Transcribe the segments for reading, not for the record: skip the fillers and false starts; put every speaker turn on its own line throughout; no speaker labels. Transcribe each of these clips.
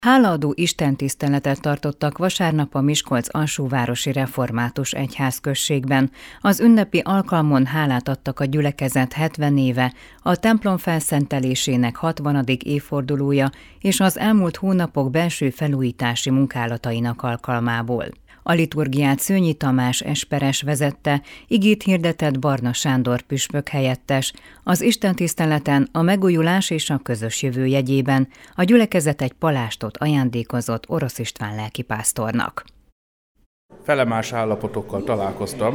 Hálaadó istentiszteletet tartottak vasárnap a Miskolc-Alsóvárosi Református Egyházközségben. Az ünnepi alkalmon hálát adtak a gyülekezet 70 éve, a templom felszentelésének 60. évfordulója és az elmúlt hónapok belső felújítási munkálatainak alkalmából. A liturgiát Szőnyi Tamás esperes vezette, igét hirdetett Barna Sándor püspök helyettes. Az istentiszteleten a megújulás és a közös jövő jegyében a gyülekezet egy palástot ajándékozott Orosz István lelkipásztornak.
Felemás állapotokkal találkoztam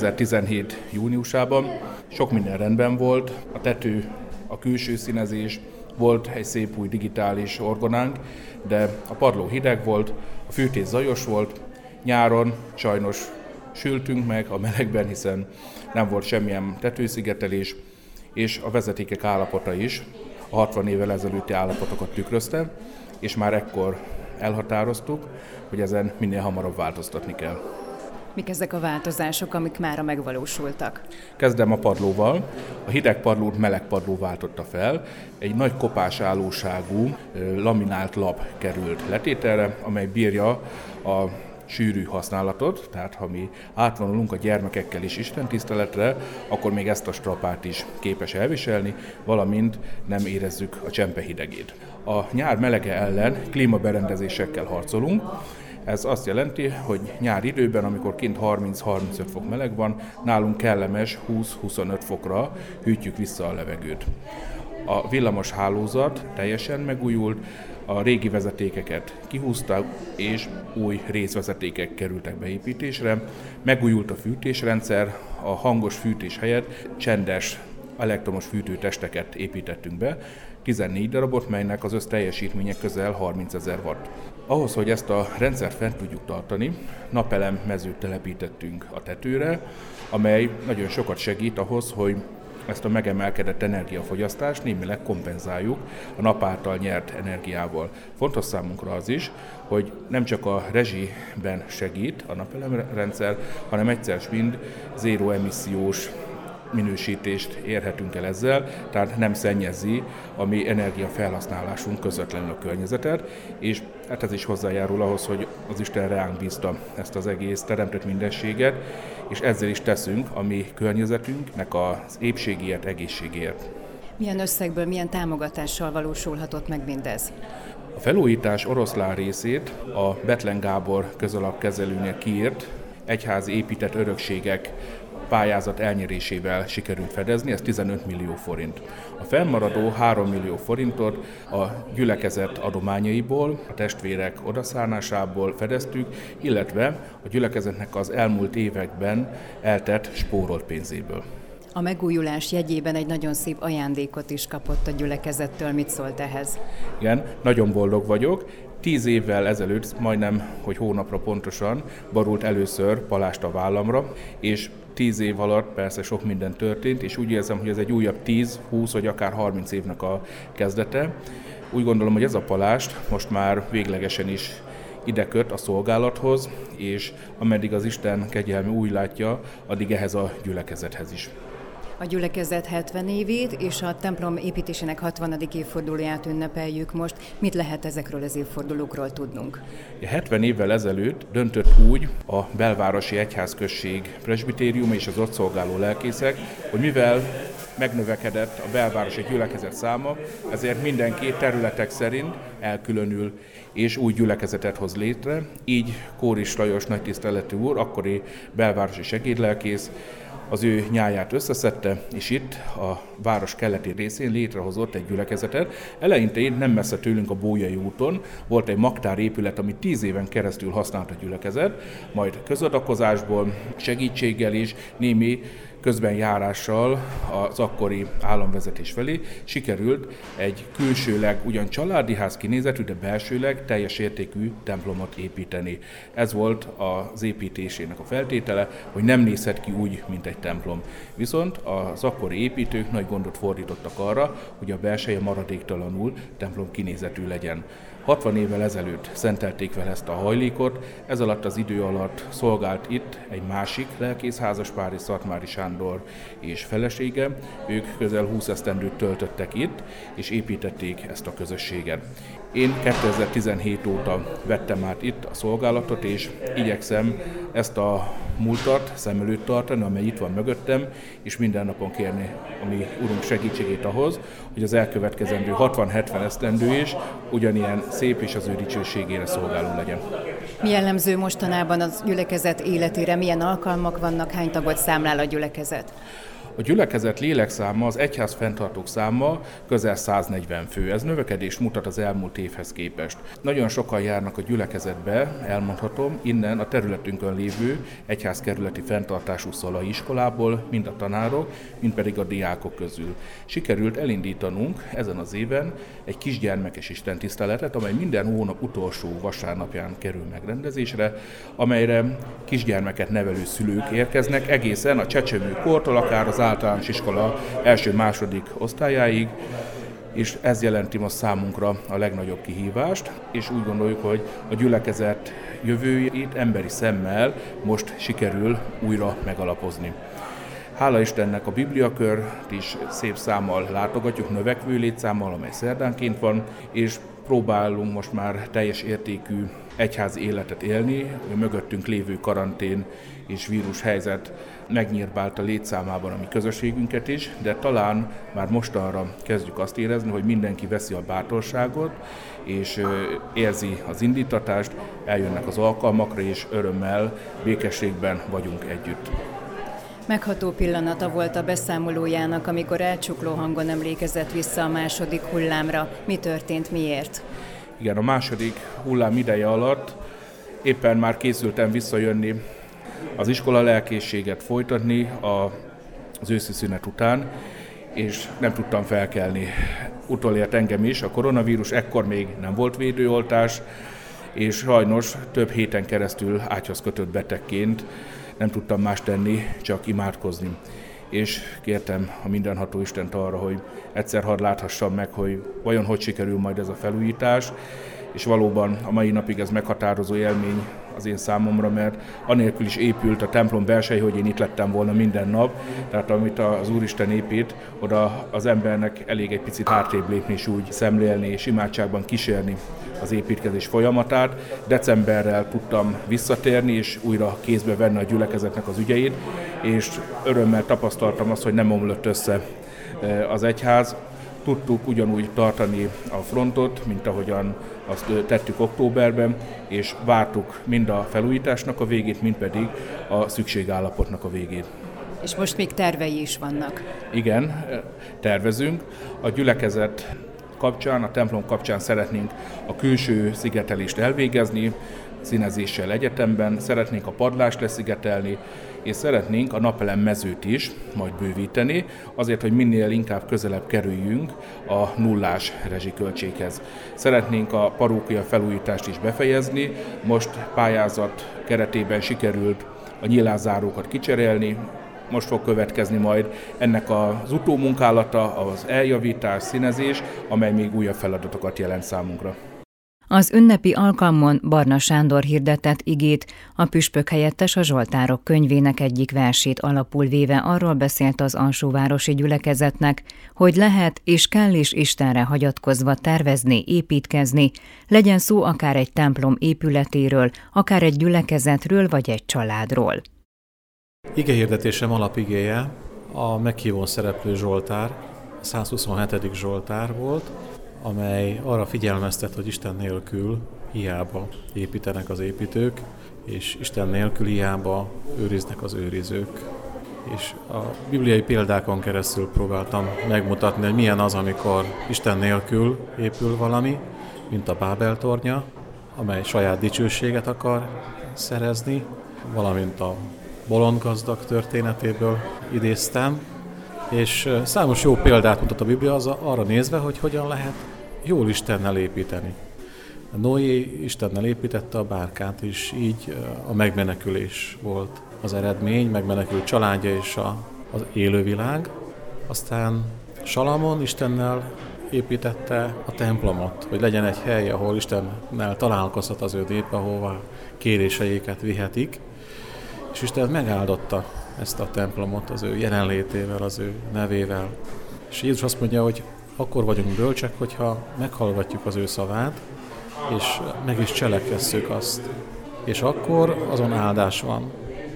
2017. júniusában. Sok minden rendben volt, a tető, a külső színezés, volt egy szép új digitális orgonánk, de a padló hideg volt, a fűtés zajos volt. Nyáron sajnos sültünk meg a melegben, hiszen nem volt semmilyen tetőszigetelés, és a vezetékek állapota is a 60 évvel ezelőtti állapotokat tükrözte, és már ekkor elhatároztuk, hogy ezen minél hamarabb változtatni kell.
Mik ezek a változások, amik mára megvalósultak?
Kezdem a padlóval. A hideg padlót meleg padló váltotta fel. Egy nagy kopás állóságú laminált lap került letételre, amely bírja a sűrű használatot, tehát ha mi átvonulunk a gyermekekkel is istentiszteletre, akkor még ezt a strapát is képes elviselni, valamint nem érezzük a csempe hidegét. A nyár melege ellen klímaberendezésekkel harcolunk. Ez azt jelenti, hogy nyár időben, amikor kint 30-35 fok meleg van, nálunk kellemes 20-25 fokra hűtjük vissza a levegőt. A villamos hálózat teljesen megújult, a régi vezetékeket kihúzták, és új részvezetékek kerültek beépítésre. Megújult a fűtésrendszer, a hangos fűtés helyett csendes elektromos fűtőtesteket építettünk be, 14 darabot, melynek az összteljesítménye közel 30 000 watt. Ahhoz, hogy ezt a rendszert fent tudjuk tartani, napelem mezőt telepítettünk a tetőre, amely nagyon sokat segít ahhoz, hogy ezt a megemelkedett energiafogyasztást némileg kompenzáljuk a nap által nyert energiával. Fontos számunkra az is, hogy nem csak a rezsiben segít a napelemrendszer, hanem egyszer mind zéró emissziós minősítést érhetünk el ezzel, tehát nem szennyezi a mi energiafelhasználásunk közvetlenül a környezetet, és hát ez is hozzájárul ahhoz, hogy az Isten ránk bízta ezt az egész teremtett mindenséget, és ezzel is teszünk a mi környezetünknek az épségéért, egészségéért.
Milyen összegből, milyen támogatással valósulhatott meg mindez?
A felújítás oroszlán részét a Bethlen Gábor közalapkezelőnél kiírt egyházi épített örökségek pályázat elnyerésével sikerült fedezni, ez 15 millió forint. A fennmaradó 3 millió forintot a gyülekezet adományaiból, a testvérek odaszárnásából fedeztük, illetve a gyülekezetnek az elmúlt években eltett spórolt pénzéből.
A megújulás jegyében egy nagyon szép ajándékot is kapott a gyülekezettől. Mit szólt ehhez?
Igen, nagyon boldog vagyok. 10 évvel ezelőtt, majdnem, hogy hónapra pontosan, borult először palást a vállamra, és 10 év alatt persze sok minden történt, és úgy érzem, hogy ez egy újabb 10, 20 vagy akár 30 évnek a kezdete. Úgy gondolom, hogy ez a palást most már véglegesen is ide köt a szolgálathoz, és ameddig az Isten kegyelme úgy látja, addig ehhez a gyülekezethez is.
A gyülekezet 70 évét és a templom építésének 60. évfordulóját ünnepeljük most. Mit lehet ezekről az évfordulókról tudnunk?
70 évvel ezelőtt döntött úgy a belvárosi egyházközség presbitérium és az ott szolgáló lelkészek, hogy mivel megnövekedett a belvárosi gyülekezet száma, ezért mindenki területek szerint elkülönül és új gyülekezetet hoz létre. Így Kóris Lajos nagytiszteletű úr, akkori belvárosi segédlelkész, az ő nyáját összeszedte, és itt a város keleti részén létrehozott egy gyülekezetet. Eleinte nem messze tőlünk a Bójai úton volt egy magtár épület, amit 10 éven keresztül használt a gyülekezet, majd közadakozásból, segítséggel is, némi közbenjárással az akkori államvezetés felé sikerült egy külsőleg ugyan családi ház kinézetű, de belsőleg teljes értékű templomot építeni. Ez volt az építésének a feltétele, hogy nem nézhet ki úgy, mint egy templom. Viszont az akkori építők nagy gondot fordítottak arra, hogy a belseje maradéktalanul templom kinézetű legyen. 60 évvel ezelőtt szentelték fel ezt a hajlékot, ez alatt az idő alatt szolgált itt egy másik lelkész házaspár, Szatmári Sándor és felesége. Ők közel 20 esztendőt töltöttek itt, és építették ezt a közösséget. Én 2017 óta vettem át itt a szolgálatot, és igyekszem ezt a múltat szem előtt tartani, amely itt van mögöttem, és minden napon kérni a mi Urunk segítségét ahhoz, hogy az elkövetkezendő 60-70 esztendő is ugyanilyen szép és az ő dicsőségére szolgáló legyen.
Mi jellemző mostanában az gyülekezet életére? Milyen alkalmak vannak? Hány tagot számlál a gyülekezet?
A gyülekezet lélekszáma, az egyház fenntartók száma közel 140 fő. Ez növekedést mutat az elmúlt évhez képest. Nagyon sokan járnak a gyülekezetbe, elmondhatom, innen a területünkön lévő egyházkerületi fenntartású szalai iskolából, mind a tanárok, mind pedig a diákok közül. Sikerült elindítanunk ezen az éven egy kisgyermekes istentiszteletet, amely minden hónap utolsó vasárnapján kerül megrendezésre, amelyre kisgyermeket nevelő szülők érkeznek egészen a csecsemő kortól, akár az általános iskola első-második osztályáig, és ez jelenti most számunkra a legnagyobb kihívást, és úgy gondoljuk, hogy a gyülekezet jövőjét emberi szemmel most sikerül újra megalapozni. Hála Istennek a bibliakört is szép számmal látogatjuk, növekvő létszámmal, amely szerdánként van, és próbálunk most már teljes értékű egyházi életet élni, a mögöttünk lévő karantén és vírushelyzet megnyírbálta létszámában a mi közösségünket is, de talán már mostanra kezdjük azt érezni, hogy mindenki veszi a bátorságot, és érzi az indítatást, eljönnek az alkalmakra, és örömmel, békességben vagyunk együtt.
Megható pillanata volt a beszámolójának, amikor elcsukló hangon emlékezett vissza a második hullámra. Mi történt, miért?
Igen, a második hullám ideje alatt éppen már készültem visszajönni az iskola lelkészséget folytatni az őszi szünet után, és nem tudtam felkelni. Utolért engem is a koronavírus, ekkor még nem volt védőoltás, és sajnos több héten keresztül ágyhoz kötött betegként nem tudtam más tenni, csak imádkozni. És kértem a mindenható Istent arra, hogy egyszer hadd láthassam meg, hogy vajon hogy sikerül majd ez a felújítás, és valóban a mai napig ez meghatározó élmény az én számomra, mert anélkül is épült a templom belseje, hogy én itt lettem volna minden nap, tehát amit az Úristen épít, oda az embernek elég egy picit hátrébb lépni és úgy szemlélni és imádságban kísérni az építkezés folyamatát. Decemberrel tudtam visszatérni és újra kézbe venni a gyülekezetnek az ügyeit, és örömmel tapasztaltam azt, hogy nem omlott össze az egyház. Tudtuk ugyanúgy tartani a frontot, mint ahogyan azt tettük októberben, és vártuk mind a felújításnak a végét, mind pedig a szükségállapotnak a végét.
És most még tervei is vannak?
Igen, tervezünk. A gyülekezet kapcsán, a templom kapcsán szeretnénk a külső szigetelést elvégezni, színezéssel egyetemben, szeretnénk a padlást leszigetelni, és szeretnénk a napelem mezőt is majd bővíteni, azért, hogy minél inkább közelebb kerüljünk a nullás rezsiköltséghez. Szeretnénk a parókia felújítást is befejezni, most pályázat keretében sikerült a nyílászárókat kicserélni, most fog következni majd ennek az utómunkálata, az eljavítás, színezés, amely még újabb feladatokat jelent számunkra.
Az ünnepi alkalmon Barna Sándor hirdetett igét, a püspök helyettes a Zsoltárok könyvének egyik versét alapul véve arról beszélt az alsóvárosi gyülekezetnek, hogy lehet és kell is Istenre hagyatkozva tervezni, építkezni, legyen szó akár egy templom épületéről, akár egy gyülekezetről vagy egy családról.
Igehirdetésem alapigéje a meghívón szereplő Zsoltár, a 127. Zsoltár volt, amely arra figyelmeztet, hogy Isten nélkül hiába építenek az építők, és Isten nélkül hiába őriznek az őrizők. És a bibliai példákon keresztül próbáltam megmutatni, hogy milyen az, amikor Isten nélkül épül valami, mint a Bábel tornya, amely saját dicsőséget akar szerezni, valamint a bolond gazdag történetéből idéztem, és számos jó példát mutat a Biblia arra nézve, hogy hogyan lehet jól Istennel építeni. Noé Istennel építette a bárkát, és így a megmenekülés volt az eredmény, megmenekült családja és az élővilág. Aztán Salamon Istennel építette a templomot, hogy legyen egy hely, ahol Istennel találkozhat az ő nép, ahová kéréseiket vihetik, és Isten megáldotta ezt a templomot az ő jelenlétével, az ő nevével. És Jézus azt mondja, hogy akkor vagyunk bölcsek, hogyha meghallgatjuk az ő szavát, és meg is cselekesszük azt. És akkor azon áldás van.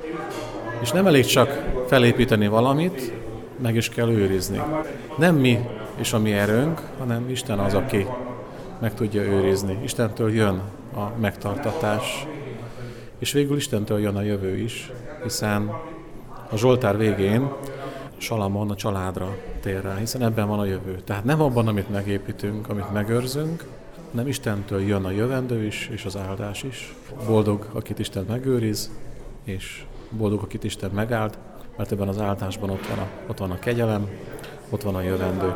És nem elég csak felépíteni valamit, meg is kell őrizni. Nem mi és a mi erőnk, hanem Isten az, aki meg tudja őrizni. Istentől jön a megtartatás, és végül Istentől jön a jövő is, hiszen a Zsoltár végén Salamon a családra tér rá, hiszen ebben van a jövő. Tehát nem abban, amit megépítünk, amit megőrzünk, hanem Istentől jön a jövendő is, és az áldás is. Boldog, akit Isten megőriz, és boldog, akit Isten megáld, mert ebben az áldásban ott van a kegyelem, ott van a jövendő.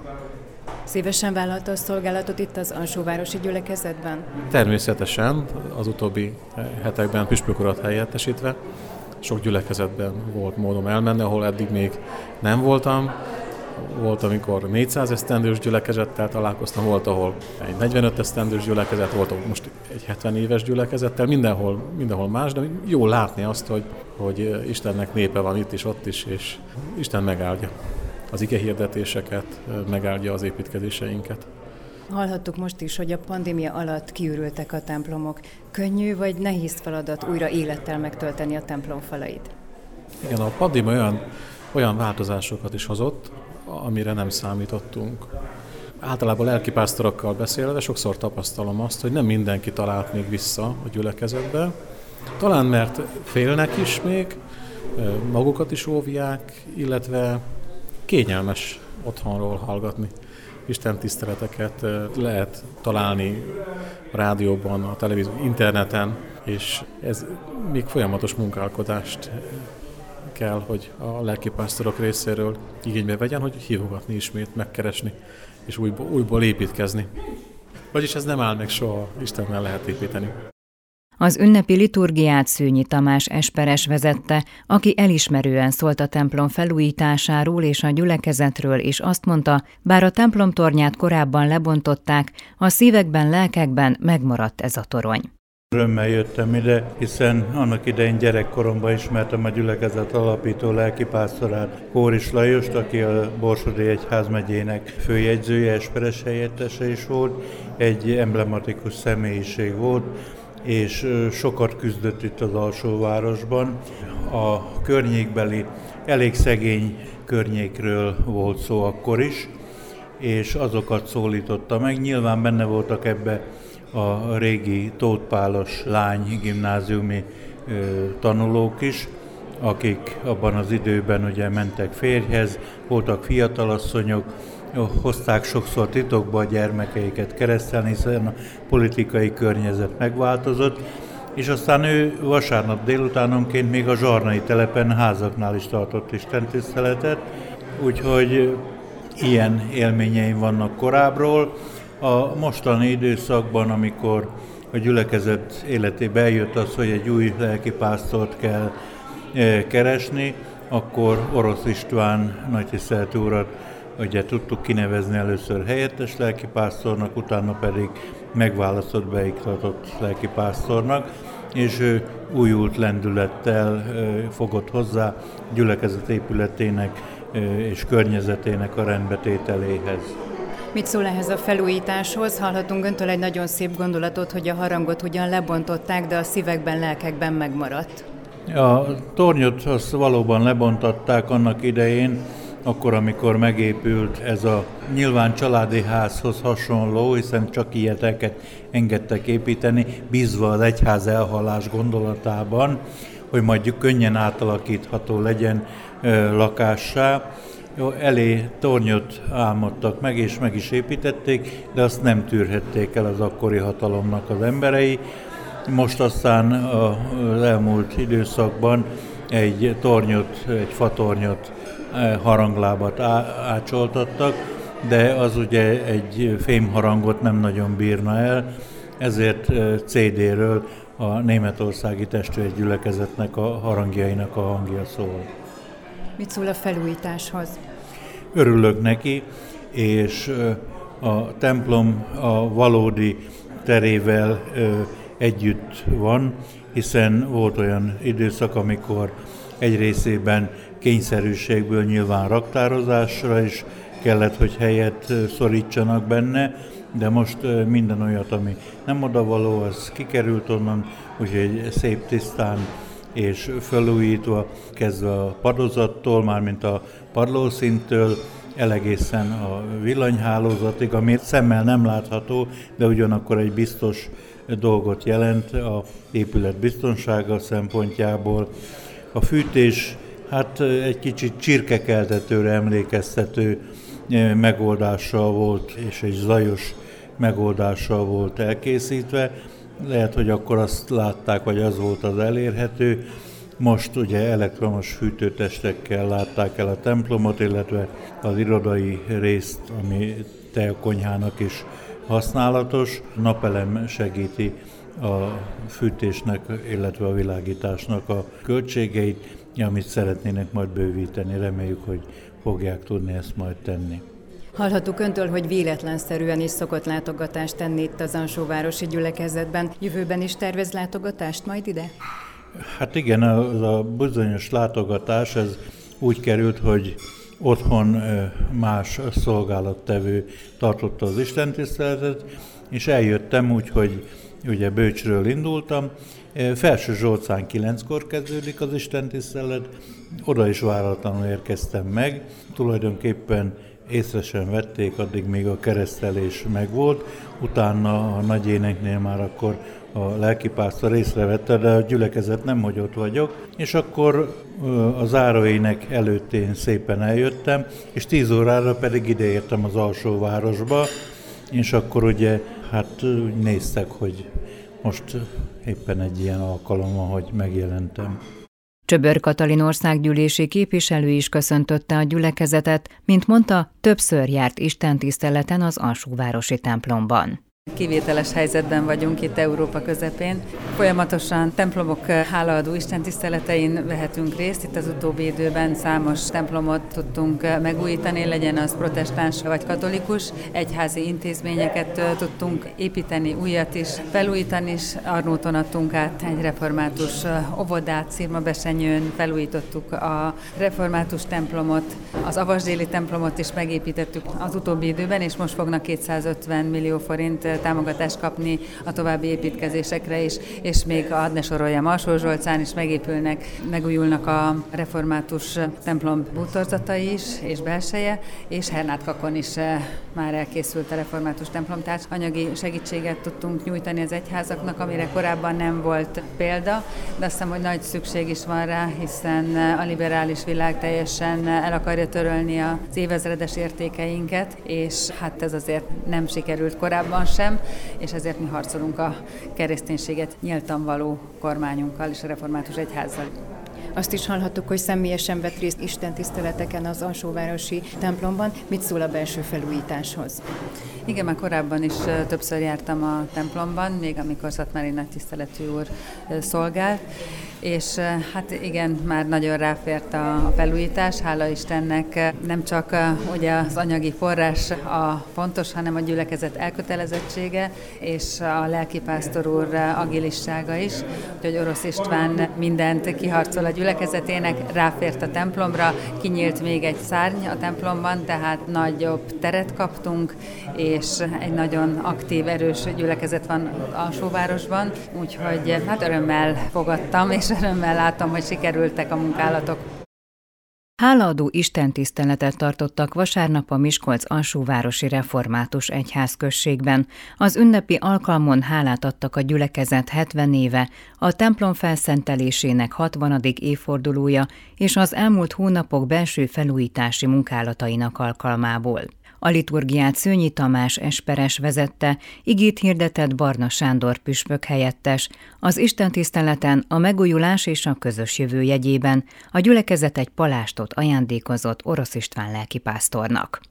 Szívesen vállalta a szolgálatot itt az Alsóvárosi gyülekezetben?
Természetesen, az utóbbi hetekben püspök urat helyettesítve, sok gyülekezetben volt módom elmenni, ahol eddig még nem voltam. Volt, amikor 400 esztendős gyülekezettel találkoztam, volt, ahol egy 45 esztendős gyülekezet, volt, ahol most egy 70 éves gyülekezettel, mindenhol más, de jó látni azt, hogy Istennek népe van itt is, ott is, és Isten megáldja az igehirdetéseket, megáldja az építkezéseinket.
Hallhattuk most is, hogy a pandémia alatt kiürültek a templomok. Könnyű vagy nehéz feladat újra élettel megtölteni a templom falait?
Igen, a pandémia olyan változásokat is hozott, amire nem számítottunk. Általában lelkipásztorokkal beszélve sokszor tapasztalom azt, hogy nem mindenki talált még vissza a gyülekezetbe. Talán mert félnek is még, magukat is óvják, illetve kényelmes otthonról hallgatni. Isten tiszteleteket lehet találni a rádióban, a televízió, interneten, és ez még folyamatos munkálkodást kell, hogy a lelkipásztorok részéről igénybe vegyen, hogy hívogatni ismét, megkeresni, és újból építkezni. Vagyis ez nem áll meg soha, Istennel lehet építeni.
Az ünnepi liturgiát Szőnyi Tamás esperes vezette, aki elismerően szólt a templom felújításáról és a gyülekezetről, és azt mondta, bár a templom tornyát korábban lebontották, a szívekben, lelkekben megmaradt ez a torony.
Örömmel jöttem ide, hiszen annak idején gyerekkoromban ismertem a gyülekezet alapító lelkipásztorát, Kóris Lajost, aki a Borsodi Egyházmegyének főjegyzője, esperes helyettese is volt, egy emblematikus személyiség volt, és sokat küzdött itt az Alsóvárosban. A környékbeli, elég szegény környékről volt szó akkor is, és azokat szólította meg. Nyilván benne voltak ebbe a régi Tóth Pálos lány gimnáziumi tanulók is, akik abban az időben ugye mentek férjhez, voltak fiatalasszonyok, hozták sokszor titokba a gyermekeiket keresztelni, hiszen a politikai környezet megváltozott, és aztán ő vasárnap délutánonként még a Zsarnai telepen házaknál is tartott istentiszteletet, úgyhogy ilyen élményeim vannak korábbról. A mostani időszakban, amikor a gyülekezet életébe eljött az, hogy egy új lelkipásztort kell keresni, akkor Orosz István nagytiszteltű urat ugye tudtuk kinevezni először helyettes lelkipásztornak, utána pedig megválasztott, beiktatott lelkipásztornak, és ő újult lendülettel fogott hozzá gyülekezet épületének és környezetének a rendbetételéhez.
Mit szól ehhez a felújításhoz? Hallhatunk öntől egy nagyon szép gondolatot, hogy a harangot ugyan lebontották, de a szívekben, lelkekben megmaradt.
A tornyot azt valóban lebontották annak idején, akkor, amikor megépült ez a nyilván családi házhoz hasonló, hiszen csak ilyeteket engedtek építeni, bízva az egyház elhalás gondolatában, hogy majd könnyen átalakítható legyen lakássá. Elé tornyot álmodtak meg, és meg is építették, de azt nem tűrhették el az akkori hatalomnak az emberei. Most aztán az elmúlt időszakban egy tornyot, egy fatornyot, haranglábat ácsoltattak, de az ugye egy fémharangot nem nagyon bírna el, ezért CD-ről a németországi testvérgyülekezetnek a harangjainak a hangja szól.
Mit szól a felújításhoz?
Örülök neki, és a templom a valódi terével együtt van, hiszen volt olyan időszak, amikor egy részében kényszerűségből nyilván raktározásra is kellett, hogy helyet szorítsanak benne, de most minden olyat, ami nem odavaló, az kikerült onnan, úgyhogy szép tisztán és felújítva, kezdve a padozattól, mármint a padlószinttől, egészen a villanyhálózatig, ami szemmel nem látható, de ugyanakkor egy biztos dolgot jelent a épület biztonsága szempontjából. A fűtés egy kicsit csirkekeltetőre emlékeztető megoldással volt, és egy zajos megoldással volt elkészítve. Lehet, hogy akkor azt látták, vagy az volt az elérhető. Most ugye elektromos fűtőtestekkel látták el a templomot, illetve az irodai részt, ami teakonyhának is használatos. Napelem segíti a fűtésnek, illetve a világításnak a költségeit, amit szeretnének majd bővíteni. Reméljük, hogy fogják tudni ezt majd tenni.
Hallhattuk öntől, hogy véletlenszerűen is szokott látogatást tenni itt az Alsóvárosi gyülekezetben. Jövőben is tervez látogatást majd ide?
Igen, az a bizonyos látogatás, ez úgy került, hogy otthon más szolgálattevő tartotta az istentiszteletet, és eljöttem úgy, hogy ugye Bőcsről indultam. Felső Zsolcán 9-kor kezdődik az istentisztelet, oda is váratlanul érkeztem meg. Tulajdonképpen észre sem vették, addig még a keresztelés megvolt, utána a nagy éneknél már akkor a lelkipásztor észrevette, de a gyülekezet nem, hogy ott vagyok, és akkor a záróének előtt én szépen eljöttem, és 10 órára pedig ideértem az Alsóvárosba, és akkor ugye néztek, hogy most éppen egy ilyen alkalom van, hogy megjelentem.
Csöbör Katalin országgyűlési képviselő is köszöntötte a gyülekezetet, mint mondta, többször járt istentiszteleten az Alsóvárosi templomban.
Kivételes helyzetben vagyunk itt Európa közepén. Folyamatosan templomok hálaadó istentiszteletein vehetünk részt. Itt az utóbbi időben számos templomot tudtunk megújítani, legyen az protestáns vagy katolikus. Egyházi intézményeket tudtunk építeni, újat is, felújítani is. Arnóton adtunk át egy református óvodát, Szirmabesenyőn felújítottuk a református templomot, az avasdéli templomot is megépítettük az utóbbi időben, és most fognak 250 millió forint támogatást kapni a további építkezésekre is, és még hadd ne soroljam, Alsó-Zsolcán is megújulnak a református templom bútorzatai is, és belseje, és Hernátkakon is már elkészült a református templom, tehát anyagi segítséget tudtunk nyújtani az egyházaknak, amire korábban nem volt példa, de azt hiszem, hogy nagy szükség is van rá, hiszen a liberális világ teljesen el akarja törölni az évezredes értékeinket, és ez azért nem sikerült korábban sem, és ezért mi harcolunk a kereszténységet nyíltan való kormányunkkal és a református egyházzal.
Azt is hallhattuk, hogy személyesen vett részt istentiszteleteken az Alsóvárosi templomban. Mit szól a belső felújításhoz?
Igen, már korábban is többször jártam a templomban, még amikor Szatmári nagytiszteletű úr szolgált, és igen, már nagyon ráfért a felújítás, hála Istennek. Nem csak ugye az anyagi forrás a fontos, hanem a gyülekezet elkötelezettsége, és a lelkipásztor úr agilissága is, úgyhogy Orosz István mindent kiharcol a gyülekezetének, ráfért a templomra, kinyílt még egy szárny a templomban, tehát nagyobb teret kaptunk, és egy nagyon aktív, erős gyülekezet van Alsóvárosban, úgyhogy örömmel fogadtam, és örömmel látom, hogy sikerültek a munkálatok.
Hálaadó istentiszteletet tartottak vasárnap a Miskolc-Alsóvárosi Református Egyházközségben. Az ünnepi alkalmon hálát adtak a gyülekezet 70 éve, a templom felszentelésének 60. évfordulója és az elmúlt hónapok belső felújítási munkálatainak alkalmából. A liturgiát Szőnyi Tamás esperes vezette, igét hirdetett Barna Sándor püspök helyettes. Az istentiszteleten a megújulás és a közös jövő jegyében a gyülekezet egy palástot ajándékozott Orosz István lelkipásztornak.